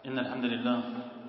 إن الحمد لله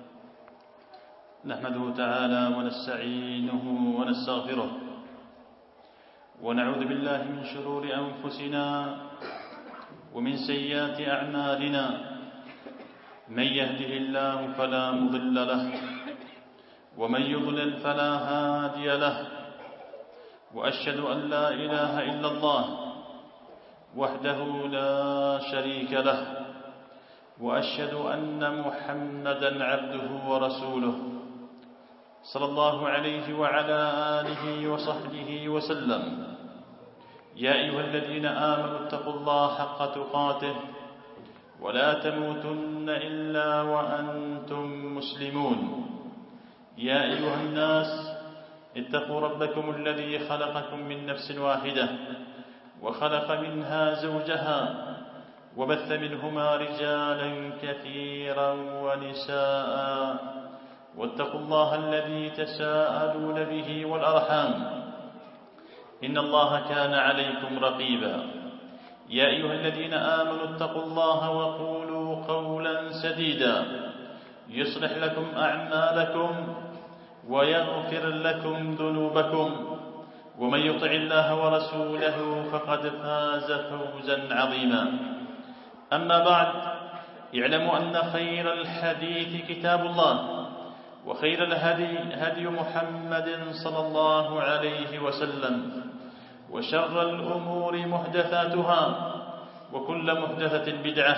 نحمده تعالى ونستعينه ونستغفره ونعوذ بالله من شرور أنفسنا ومن سيئات أعمالنا. من يهده الله فلا مضل له ومن يضلل فلا هادي له، وأشهد أن لا إله إلا الله وحده لا شريك له، وأشهد أن محمدا عبده ورسوله صلى الله عليه وعلى آله وصحبه وسلم. يا أيها الذين آمنوا اتقوا الله حق تقاته ولا تموتن إلا وأنتم مسلمون. يا أيها الناس اتقوا ربكم الذي خلقكم من نفس واحدة وخلق منها زوجها وبث منهما رجالا كثيرا ونساء، واتقوا الله الذي تساءلون به والأرحام إن الله كان عليكم رقيبا. يا أيها الذين آمنوا اتقوا الله وقولوا قولا سديدا يصلح لكم أعمالكم ويغفر لكم ذنوبكم، ومن يطع الله ورسوله فقد فاز فوزا عظيما. أما بعد، اعلموا أن خير الحديث كتاب الله، وخير الهدي هدي محمد صلى الله عليه وسلم، وشر الأمور محدثاتها، وكل محدثة بدعة.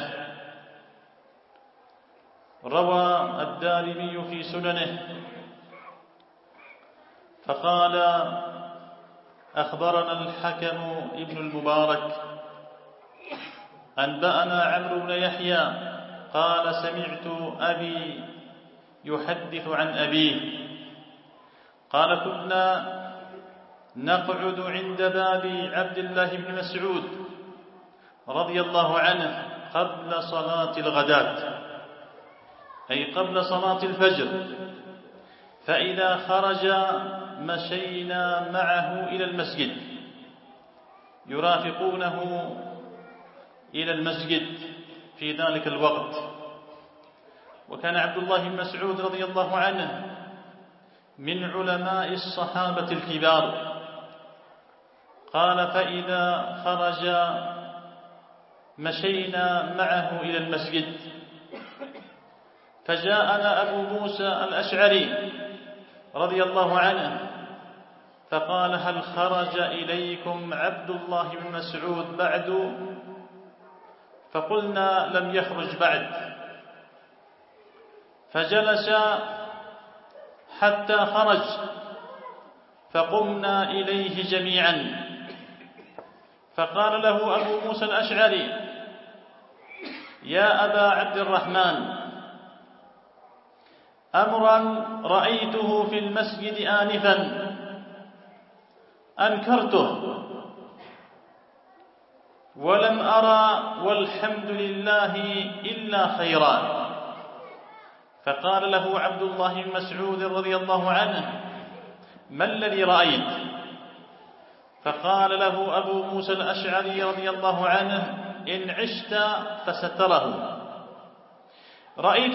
روى الدارمي في سننه فقال: أخبرنا الحكم ابن المبارك أنبأنا عمرو بن يحيى قال: سمعت أبي يحدث عن أبيه قال: كنا نقعد عند باب عبد الله بن مسعود رضي الله عنه قبل صلاة الغداة، أي قبل صلاة الفجر، فإذا خرج مشينا معه إلى المسجد، يرافقونه إلى المسجد في ذلك الوقت. وكان عبد الله بن مسعود رضي الله عنه من علماء الصحابة الكبار. قال: فإذا خرج مشينا معه إلى المسجد، فجاءنا أبو موسى الأشعري رضي الله عنه فقال: هل خرج إليكم عبد الله بن مسعود بعد؟ فقلنا: لم يخرج بعد. فجلس حتى خرج، فقمنا إليه جميعا، فقال له أبو موسى الأشعري: يا أبا عبد الرحمن، أمرا رأيته في المسجد آنفا أنكرته ولم أرى والحمد لله إلا خيرا. فقال له عبد الله بن مسعود رضي الله عنه: ما الذي رأيت؟ فقال له أبو موسى الأشعري رضي الله عنه: إن عشت فستره. رأيت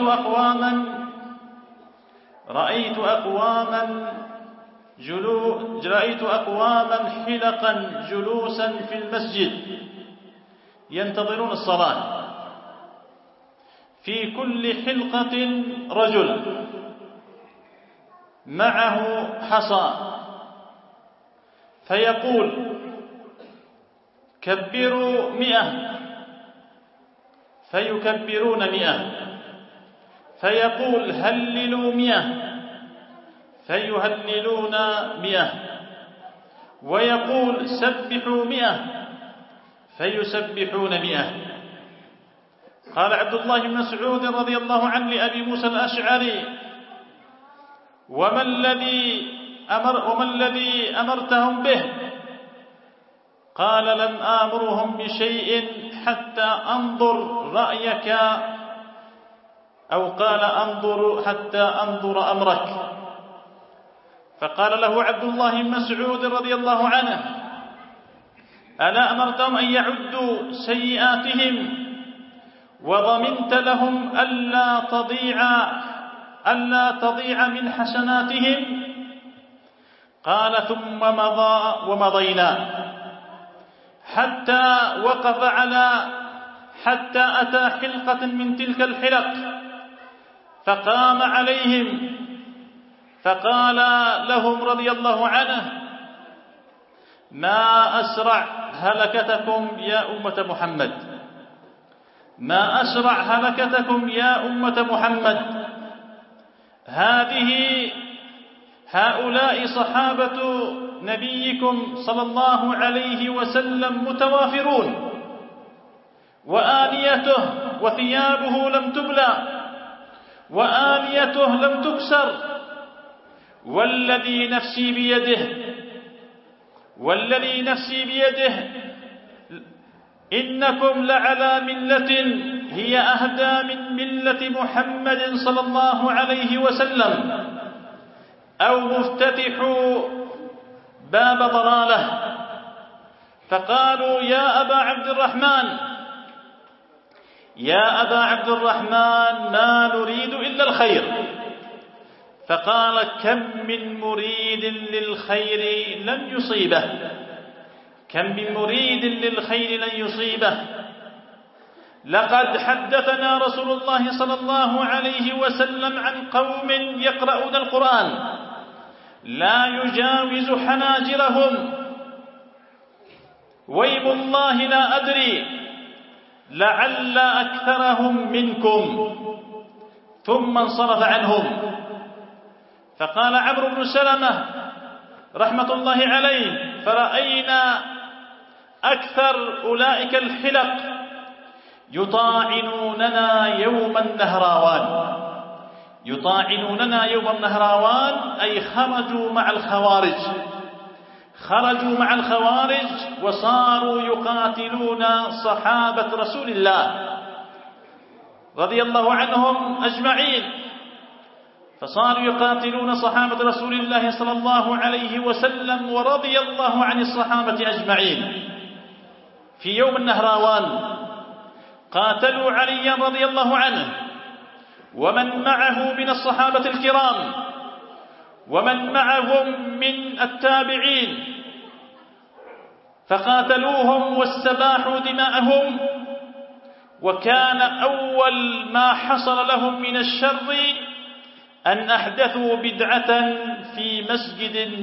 أقواما حلقا جلوسا في المسجد ينتظرون الصلاة، في كل حلقة رجل معه حصى، فيقول: كبروا 100، فيكبرون 100، فيقول: هللوا 100، فيهللون 100، ويقول: سبحوا 100، فيسبحون 100. قال عبد الله بن مسعود رضي الله عنه لأبي موسى الأشعري: وما الذي أمرتهم به؟ قال: لم آمرهم بشيء حتى أنظر رأيك، أو قال: حتى أنظر أمرك. فقال له عبد الله بن مسعود رضي الله عنه: ألا أمرتهم أن يعدوا سيئاتهم وضمنت لهم ألا تضيع من حسناتهم؟ قال: ثم مضى ومضينا حتى وقف حتى أتى حلقة من تلك الحلق، فقام عليهم فقال لهم رضي الله عنه: ما أسرع هلكتكم يا أمة محمد، ما أسرع هلكتكم يا أمة محمد. هؤلاء صحابة نبيكم صلى الله عليه وسلم متوافرون، وآنيته وثيابه لم تبلى، وآنيته لم تكسر، والذي نفسي بيده إنكم لعلى ملة هي أهدى من ملة محمد صلى الله عليه وسلم، أو مفتتح باب ضلالة. فقالوا: يا أبا عبد الرحمن ما نريد إلا الخير. فقال: كم من مريد للخير لن يصيبه، لقد حدثنا رسول الله صلى الله عليه وسلم عن قوم يقرؤون القرآن لا يجاوز حناجرهم، ويم الله لا أدري لعل أكثرهم منكم. ثم انصرف عنهم. فقال عمرو بن سلمة رحمة الله عليه: فرأينا أكثر أولئك الحلق يطاعنوننا يوم النهراوان، أي خرجوا مع الخوارج وصاروا يقاتلون صحابة رسول الله رضي الله عنهم أجمعين، فصاروا يقاتلون صحابة رسول الله صلى الله عليه وسلم ورضي الله عن الصحابة أجمعين. في يوم النهراوان قاتلوا عليا رضي الله عنه ومن معه من الصحابة الكرام ومن معهم من التابعين، فقاتلوهم واستباحوا دماءهم. وكان أول ما حصل لهم من الشر أن أحدثوا بدعة في مسجد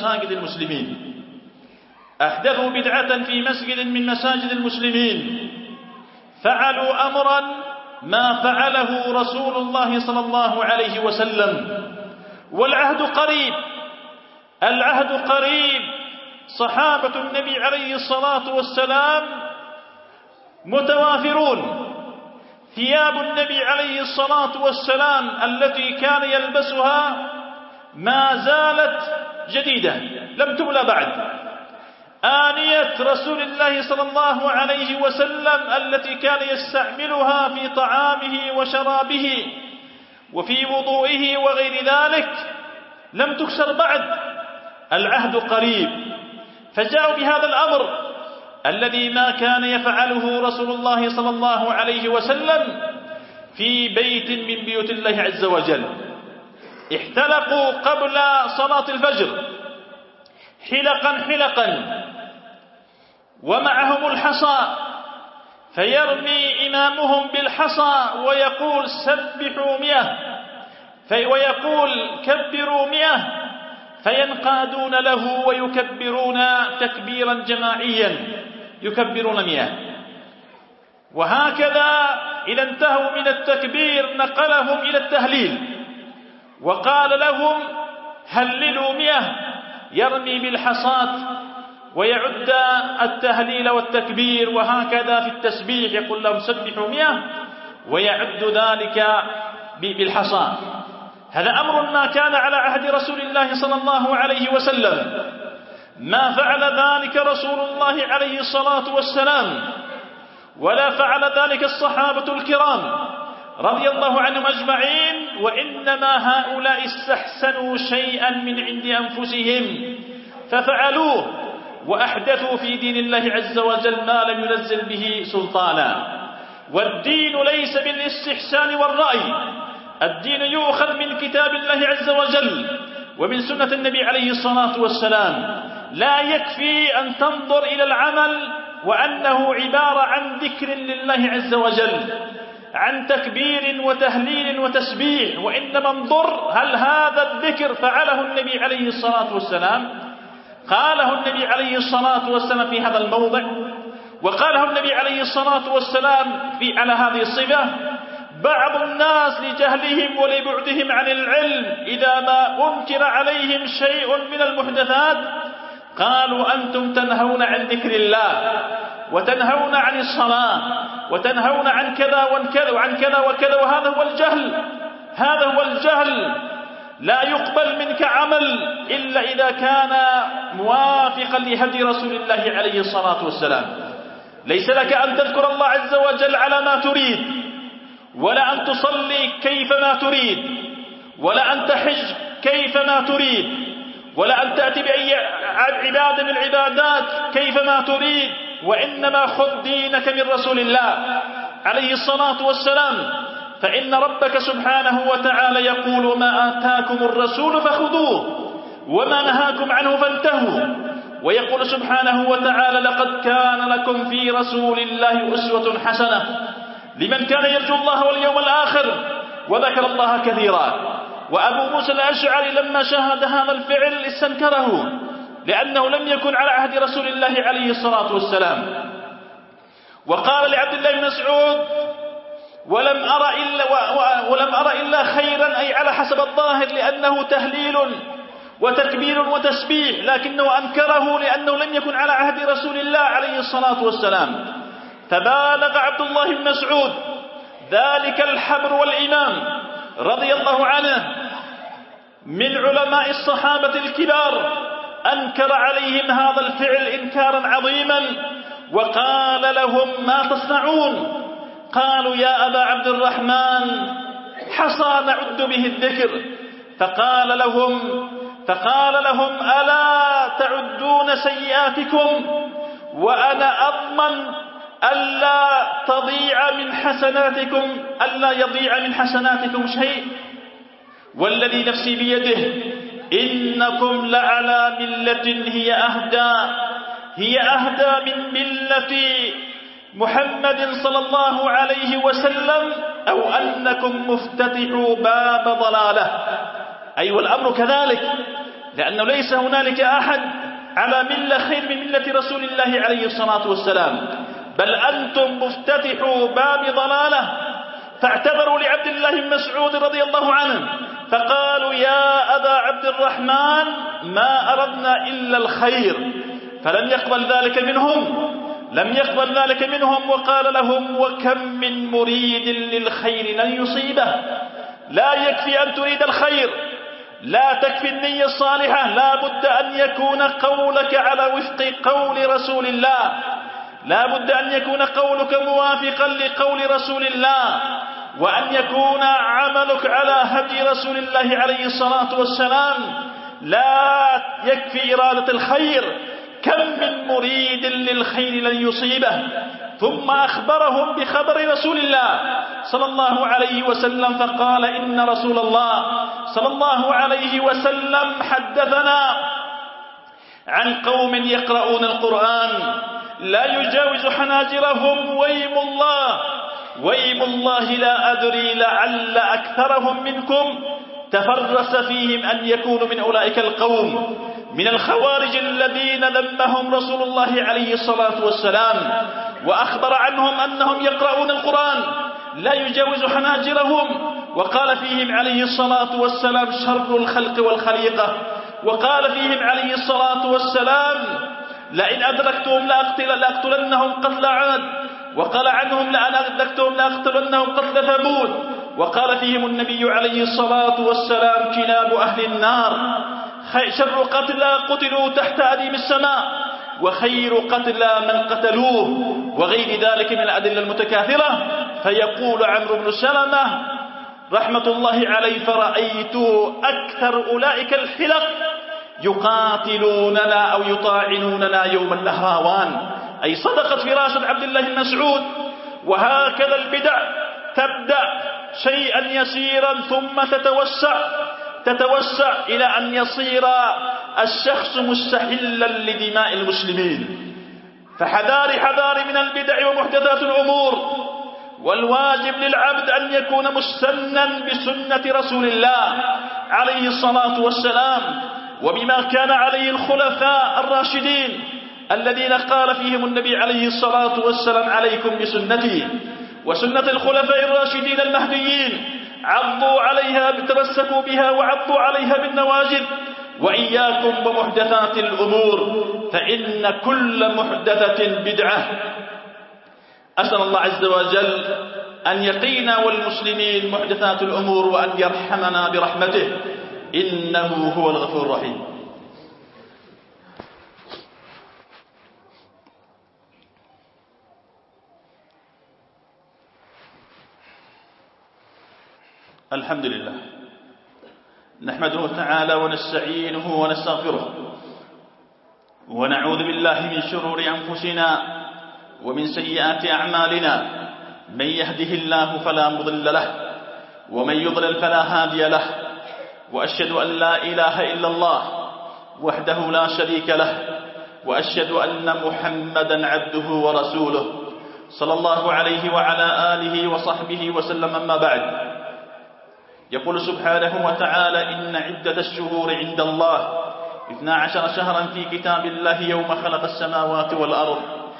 من مساجد المسلمين، فعلوا أمرا ما فعله رسول الله صلى الله عليه وسلم، والعهد قريب. صحابة النبي عليه الصلاة والسلام متوافرون، ثياب النبي عليه الصلاة والسلام التي كان يلبسها ما زالت جديدة لم تبلى بعد. آنية رسول الله صلى الله عليه وسلم التي كان يستعملها في طعامه وشرابه وفي وضوئه وغير ذلك لم تكسر بعد، العهد قريب. فجاءوا بهذا الأمر الذي ما كان يفعله رسول الله صلى الله عليه وسلم في بيت من بيوت الله عز وجل. احتلقوا قبل صلاة الفجر حلقا ومعهم الحصى، فيرمي إمامهم بالحصى ويقول: سبحوا 100، ويقول: كبروا 100، فينقادون له ويكبرون تكبيرا جماعيا، يكبرون 100. وهكذا إذا انتهوا من التكبير نقلهم إلى التهليل وقال لهم: هللوا 100، يرمي بالحصاة ويعد التهليل والتكبير. وهكذا في التسبيح يقول لهم: سبحوا 100، ويعد ذلك بالحصى. هذا أمر ما كان على عهد رسول الله صلى الله عليه وسلم، ما فعل ذلك رسول الله عليه الصلاة والسلام، ولا فعل ذلك الصحابة الكرام رضي الله عنهم أجمعين، وإنما هؤلاء استحسنوا شيئا من عند أنفسهم ففعلوه، وأحدثوا في دين الله عز وجل ما لم ينزل به سلطانا. والدين ليس بالاستحسان والرأي، الدين يؤخذ من كتاب الله عز وجل ومن سنة النبي عليه الصلاة والسلام. لا يكفي أن تنظر إلى العمل وأنه عبارة عن ذكر لله عز وجل، عن تكبير وتهليل وتسبيح، وإنما انظر هل هذا الذكر فعله النبي عليه الصلاة والسلام؟ قاله النبي عليه الصلاة والسلام في هذا الموضع، وقاله النبي عليه الصلاة والسلام على هذه الصفة. بعض الناس لجهلهم ولبعدهم عن العلم إذا ما أنكر عليهم شيء من المحدثات قالوا أنتم تنهون عن ذكر الله وتنهون عن الصلاة وتنهون عن كذا وعن كذا وكذا، وهذا هو الجهل، هذا هو الجهل. لا يقبل منك عمل إلا إذا كان موافقا لهدي رسول الله عليه الصلاة والسلام. ليس لك أن تذكر الله عز وجل على ما تريد، ولا أن تصلي كيفما تريد، ولا أن تحج كيفما تريد، ولا أن تأتي بأي عبادة من العبادات كيفما تريد، وإنما خذ دينك من رسول الله عليه الصلاة والسلام. فإن ربك سبحانه وتعالى يقول: وما آتاكم الرسول فخذوه وما نهاكم عنه فانتهوا. ويقول سبحانه وتعالى: لقد كان لكم في رسول الله أسوة حسنة لمن كان يرجو الله واليوم الآخر وذكر الله كثيرا. وأبو موسى الأشعري لما شاهد هذا الفعل استنكره، لأنه لم يكن على عهد رسول الله عليه الصلاة والسلام. وقال لعبد الله بن مسعود: ولم أرى إلا خيرا، أي على حسب الظاهر، لأنه تهليل وتكبير وتسبيح، لكنه أنكره لأنه لم يكن على عهد رسول الله عليه الصلاة والسلام. فبالغ عبد الله بن مسعود ذلك الحبر والإمام رضي الله عنه من علماء الصحابة الكبار، أنكر عليهم هذا الفعل إنكارا عظيما، وقال لهم: ما تصنعون؟ قالوا: يا أبا عبد الرحمن، حصى نعد به الذكر. فقال لهم: ألا تعدون سيئاتكم وأنا أضمن ألا يضيع من حسناتكم شيء؟ والذي نفسي بيده إنكم لعلى ملة هي أهدى من ملة محمد صلى الله عليه وسلم، أو أنكم مفتتحوا باب ضلاله. أي والأمر كذلك، لأنه ليس هنالك أحد على ملة خير من ملة رسول الله عليه الصلاة والسلام، بل أنتم مفتتحوا باب ضلاله. فاعتذروا لعبد الله بن مسعود رضي الله عنه فقالوا: يا أبا عبد الرحمن، ما أردنا إلا الخير. فلم يقبل ذلك منهم، وقال لهم: وكم من مريد للخير لن يصيبه. لا يكفي أن تريد الخير، لا تكفي النية الصالحة، لا بد أن يكون قولك على وفق قول رسول الله، لا بد أن يكون قولك موافقا لقول رسول الله، وأن يكون عملك على هدي رسول الله عليه الصلاة والسلام. لا يكفي إرادة الخير، كم من مريد للخير لن يصيبه. ثم أخبرهم بخبر رسول الله صلى الله عليه وسلم، فقال: إن رسول الله صلى الله عليه وسلم حدثنا عن قوم يقرؤون القرآن لا يجاوز حناجرهم، ويم الله لا أدري لعل أكثرهم منكم تفرس فيهم أن يكونوا من أولئك القوم من الخوارج الذين ذمهم رسول الله عليه الصلاة والسلام، وأخبر عنهم أنهم يقرؤون القرآن لا يجاوز حناجرهم، وقال فيهم عليه الصلاة والسلام: شر الخلق والخليقة. وقال فيهم عليه الصلاة والسلام: لئن أدركتهم لأقتلنهم قتل عاد. وقال عنهم: لئن أدركتهم لأقتلنهم قتل ثمود. وقال فيهم النبي عليه الصلاة والسلام: كلاب أهل النار، شر قتلى قتلوا تحت أديم السماء، وخير قتلى من قتلوه، وغير ذلك من الأدلة المتكاثرة. فيقول عمرو بن سلمة رحمة الله عليه: فرأيت أكثر أولئك الحلق يقاتلوننا أو يطاعنوننا يوم النهراوان. أي صدقت فراسة عبد الله بن مسعود، وهكذا البدع تبدأ شيئا يسيرا ثم تتوسع إلى أن يصير الشخص مستحلا لدماء المسلمين. فحذار من البدع ومحدثات الأمور، والواجب للعبد أن يكون مستنا بسنة رسول الله عليه الصلاة والسلام وبما كان عليه الخلفاء الراشدين الذين قال فيهم النبي عليه الصلاة والسلام: عليكم بسنتي وسنة الخلفاء الراشدين المهديين، عضوا عليها، تمسكوا بها وعضوا عليها بالنواجذ، وإياكم ومحدثات الأمور فإن كل محدثة بدعة. أسأل الله عز وجل أن يقينا والمسلمين محدثات الأمور وأن يرحمنا برحمته، إنه هو الغفور الرحيم. الحمد لله، نحمده تعالى ونستعينه ونستغفره، ونعوذ بالله من شرور أنفسنا ومن سيئات أعمالنا. من يهده الله فلا مضل له، ومن يضلل فلا هادي له، وأشهد أن لا إله إلا الله وحده لا شريك له، وأشهد أن محمدا عبده ورسوله صلى الله عليه وعلى آله وصحبه وسلم. أما بعد، يقول سبحانه وتعالى: إن عدة الشهور عند الله 12 شهرا في كتاب الله يوم خلق السماوات والأرض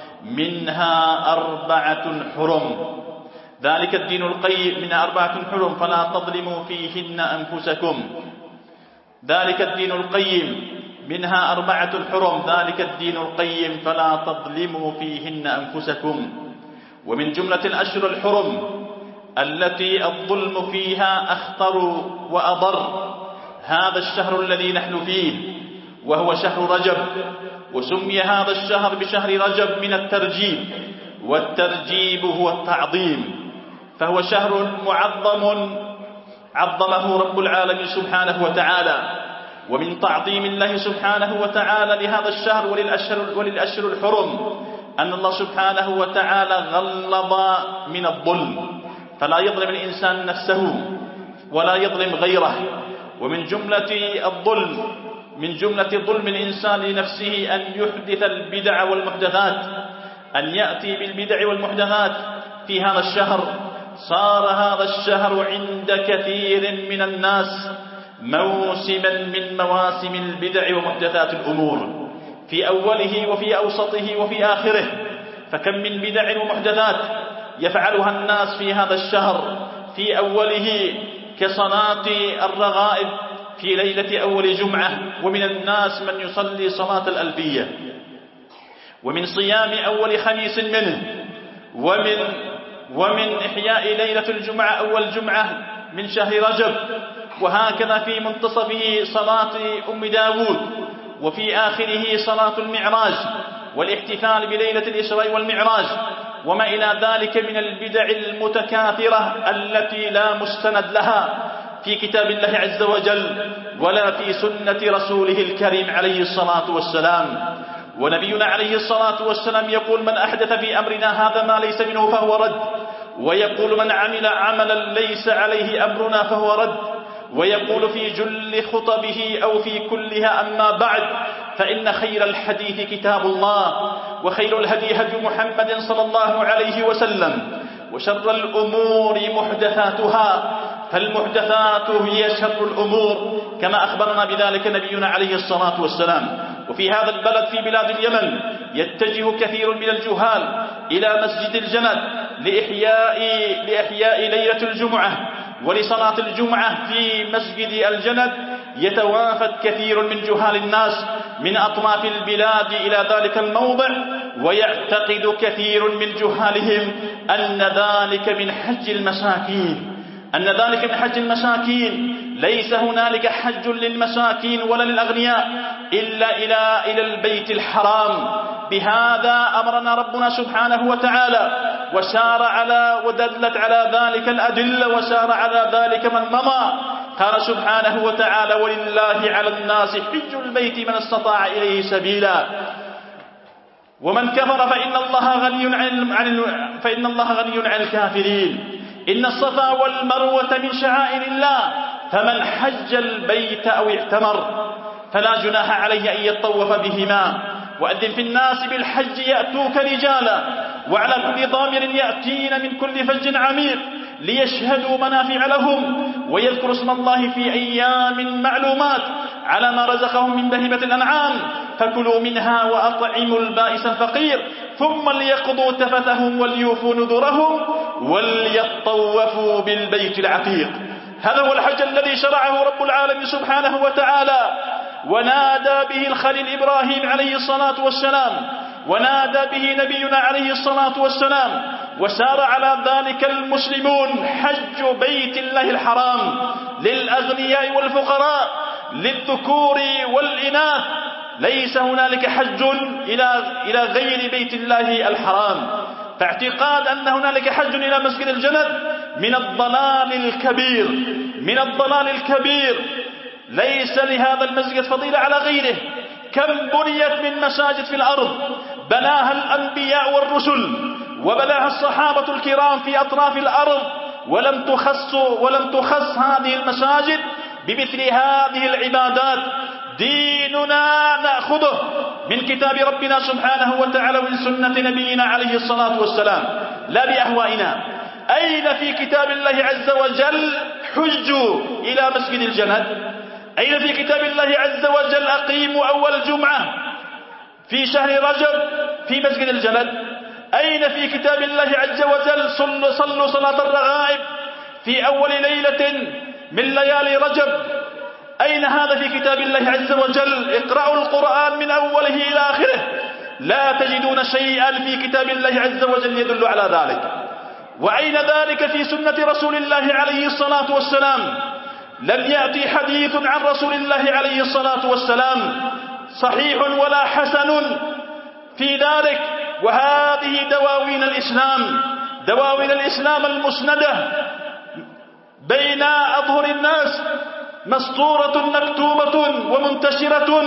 منها 4 حرم، ذلك الدين القيم. منها 4 حرم فلا تظلموا فيهن أنفسكم. ذلك الدين القيم، منها 4 حرم، ذلك الدين القيم فلا تظلموا فيهن أنفسكم. ومن جملة الأشهر الحرم التي الظلم فيها أخطر وأضر هذا الشهر الذي نحن فيه، وهو شهر رجب. وسمي هذا الشهر بشهر رجب من الترجيب، والترجيب هو التعظيم، فهو شهر معظم عظمه رب العالمين سبحانه وتعالى. ومن تعظيم الله سبحانه وتعالى لهذا الشهر وللأشهر الحرم أن الله سبحانه وتعالى غلظ من الظلم، فلا يظلم الإنسان نفسه ولا يظلم غيره. ومن جملة الظلم، من جملة ظلم الإنسان لنفسه أن يحدث البدع والمحدثات، أن يأتي بالبدع والمحدثات في هذا الشهر. صار هذا الشهر عند كثير من الناس موسما من مواسم البدع ومحدثات الأمور، في أوله وفي أوسطه وفي آخره. فكم من بدع ومحدثات يفعلها الناس في هذا الشهر في أوله، كصلاة الرغائب في ليلة أول جمعة، ومن الناس من يصلي صلاة الألفية، ومن صيام أول خميس منه، ومن إحياء ليلة الجمعة أول جمعة من شهر رجب، وهكذا في منتصفه صلاة أم داود، وفي آخره صلاة المعراج والاحتفال بليلة الإسراء والمعراج، وما إلى ذلك من البدع المتكاثرة التي لا مستند لها في كتاب الله عز وجل ولا في سنة رسوله الكريم عليه الصلاة والسلام. ونبينا عليه الصلاة والسلام يقول: من أحدث في أمرنا هذا ما ليس منه فهو رد. ويقول: من عمل عملا ليس عليه أمرنا فهو رد. ويقول في جل خطبه أو في كلها: أما بعد فإن خير الحديث كتاب الله، وخير الهدي هدي محمد صلى الله عليه وسلم، وشر الأمور محدثاتها، فالمحدثات هي شر الأمور، كما أخبرنا بذلك نبينا عليه الصلاة والسلام. وفي هذا البلد في بلاد اليمن يتجه كثير من الجهال إلى مسجد الجند لإحياء ليلة الجمعة ولصلاة الجمعة في مسجد الجند. يتوافد كثير من جهال الناس من أطراف البلاد إلى ذلك الموضع، ويعتقد كثير من جهالهم أن ذلك من حج المساكين، ليس هنالك حج للمساكين ولا للأغنياء إلا إلى البيت الحرام. بهذا أمرنا ربنا سبحانه وتعالى، ودلت على ذلك الأدلة، وسار على ذلك من مضى. قال سبحانه وتعالى: ولله على الناس حج البيت من استطاع إليه سبيلا. ومن كفر فإن الله غني عن الكافرين. إن الصفا والمروة من شعائر الله، فمن حج البيت أو اعتمر فلا جناح عليه أن يطوف بهما. وأذن في الناس بالحج يأتوك رجالا وعلى كل ضامر يأتين من كل فج عميق ليشهدوا منافع لهم ويذكروا اسم الله في أيام معلومات على ما رزقهم من بهيمة الأنعام، فكلوا منها وأطعموا البائس الفقير ثم ليقضوا تفثهم وليوفوا نذرهم وليطوفوا بالبيت العتيق. هذا هو الحج الذي شرعه رب العالمين سبحانه وتعالى، ونادى به الخليل إبراهيم عليه الصلاة والسلام، ونادى به نبينا عليه الصلاة والسلام، وسار على ذلك المسلمون. حج بيت الله الحرام للأغنياء والفقراء، للذكور والإناث، ليس هنالك حج إلى غير بيت الله الحرام. فاعتقاد أن هنالك حج إلى مسجد الجند من الضلال الكبير، من الضلال الكبير. ليس لهذا المسجد فضيلة على غيره. كم بنيت من مساجد في الأرض بناها الأنبياء والرسل وبناها الصحابة الكرام في أطراف الأرض، ولم تخص هذه المساجد بمثل هذه العبادات. ديننا نأخذه من كتاب ربنا سبحانه وتعالى ومن سنة نبينا عليه الصلاة والسلام، لا بأهوائنا. أين في كتاب الله عز وجل حجوا إلى مسجد الجند؟ أين في كتاب الله عز وجل أقيموا أول جمعة في شهر رجب في مسجد الجند؟ أين في كتاب الله عز وجل صلوا صلاة الرغائب في أول ليلة من ليالي رجب؟ أين هذا في كتاب الله عز وجل؟ اقرأوا القرآن من أوله إلى آخره، لا تجدون شيئا في كتاب الله عز وجل يدل على ذلك. وأين ذلك في سنة رسول الله عليه الصلاة والسلام؟ لم يأتي حديث عن رسول الله عليه الصلاة والسلام صحيح ولا حسن في ذلك. وهذه دواوين الإسلام، دواوين الإسلام المسندة بين أظهر الناس، مسطورة مكتوبة ومنتشرة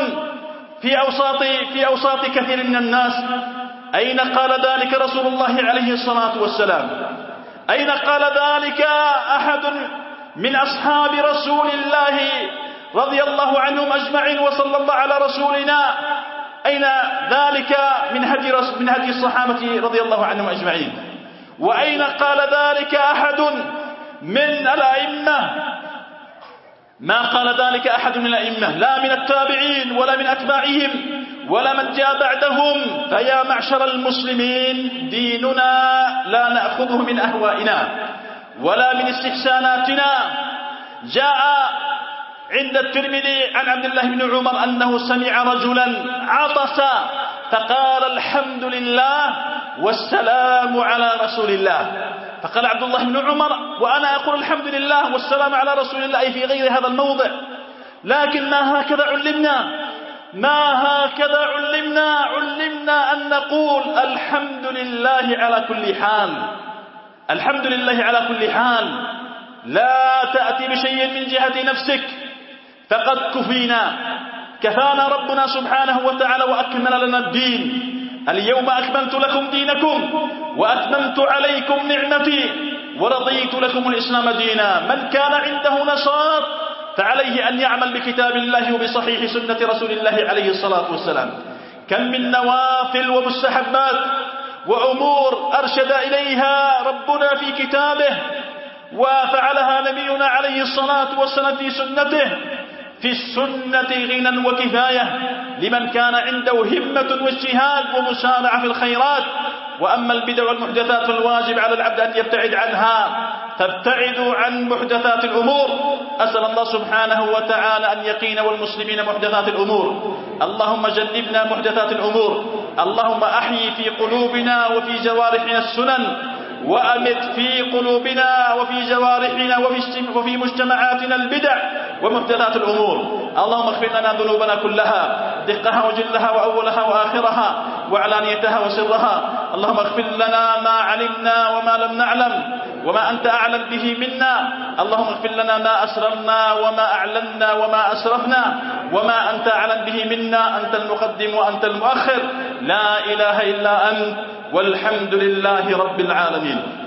في أوساط كثير من الناس. أين قال ذلك رسول الله عليه الصلاة والسلام؟ أين قال ذلك أحد من أصحاب رسول الله رضي الله عنهم أجمعين وصلى الله على رسولنا؟ أين ذلك من هدي الصحابة رضي الله عنهم أجمعين؟ وأين قال ذلك أحد من الأئمة؟ ما قال ذلك أحد من الأئمة، لا من التابعين ولا من أتباعهم ولا من جاء بعدهم. فيا معشر المسلمين، ديننا لا نأخذه من أهوائنا ولا من استحساناتنا. جاء عند الترمذي عن عبد الله بن عمر أنه سمع رجلا عطس فقال الحمد لله والسلام على رسول الله. فقال عبد الله بن عمر وأنا أقول الحمد لله والسلام على رسول الله أي في غير هذا الموضع، لكن ما هكذا علمنا أن نقول الحمد لله على كل حال، الحمد لله على كل حال. لا تأتي بشيء من جهة نفسك، فقد كفانا ربنا سبحانه وتعالى وأكمل لنا الدين. اليوم أكملت لكم دينكم وأتممت عليكم نعمتي ورضيت لكم الإسلام دينا. من كان عنده نشاط فعليه أن يعمل بكتاب الله وبصحيح سنة رسول الله عليه الصلاة والسلام. كم من نوافل ومستحبات وأمور أرشد إليها ربنا في كتابه وفعلها نبينا عليه الصلاة والسلام في سنته. في السنة غنى وكفاية لمن كان عنده همة واجتهاد ومسارعة في الخيرات. وأما البدع والمحدثات فالواجب على العبد أن يبتعد عنها. فابتعدوا عن محدثات الأمور. أسأل الله سبحانه وتعالى أن يقين والمسلمين محدثات الأمور. اللهم جنبنا محدثات الأمور. اللهم أحيي في قلوبنا وفي جوارحنا السنن، وأمت في قلوبنا وفي جوارحنا وفي مجتمعاتنا البدع ومحدثات الأمور. اللهم اغفر لنا ذنوبنا كلها، دقها وجلها وأولها وآخرها، وعلانيتها وسرها. اللهم اغفر لنا ما علمنا وما لم نعلم وما أنت أعلم به منا. اللهم اغفر لنا ما أسررنا وما أعلنا وما أسرفنا وما أنت أعلم به منا. أنت المقدم وأنت المؤخر، لا إله إلا أنت، والحمد لله رب العالمين.